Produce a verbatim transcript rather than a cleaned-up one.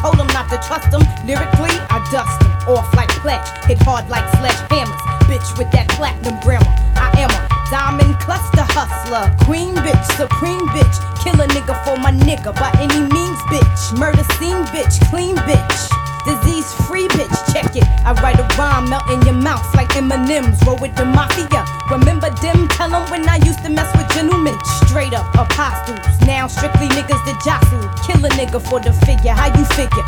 told them not to trust them. Lyrically, I dust them off like pledge, hit hard like sledgehammers. Bitch with that platinum grammar, I am a diamond cluster hustler, queen bitch, supreme bitch, kill a nigga for my nigga by any means, bitch. Murder scene bitch, clean bitch, disease free bitch, check it. I write a rhyme, melt in your mouth like M and M's, roll with the mafia. Remember them? Tell them when I used to mess with gentlemen. Straight up apostles, now strictly niggas that jostle. Kill a nigga for the figure, how you figure?